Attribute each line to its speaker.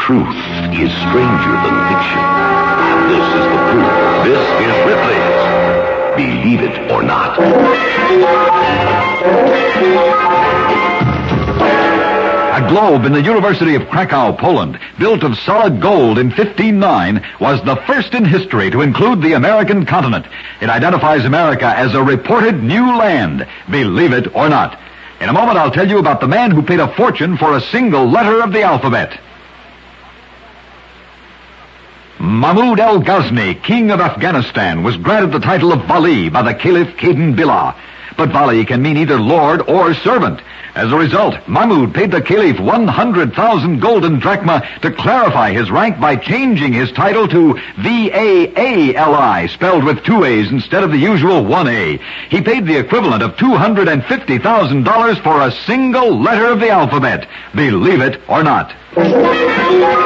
Speaker 1: truth is stranger than fiction. And this is the proof. This is Ripley's Believe It or Not.
Speaker 2: A globe in the University of Krakow, Poland, built of solid gold in 1509, was the first in history to include the American continent. It identifies America as a reported new land. Believe it or not. In a moment, I'll tell you about the man who paid a fortune for a single letter of the alphabet. Mahmud al-Ghazni, king of Afghanistan, was granted the title of Vali by the Caliph Qadin Billah. But Vali can mean either lord or servant. As a result, Mahmud paid the Caliph 100,000 golden drachma to clarify his rank by changing his title to Vaali, spelled with two A's instead of the usual one A. He paid the equivalent of $250,000 for a single letter of the alphabet. Believe it or not.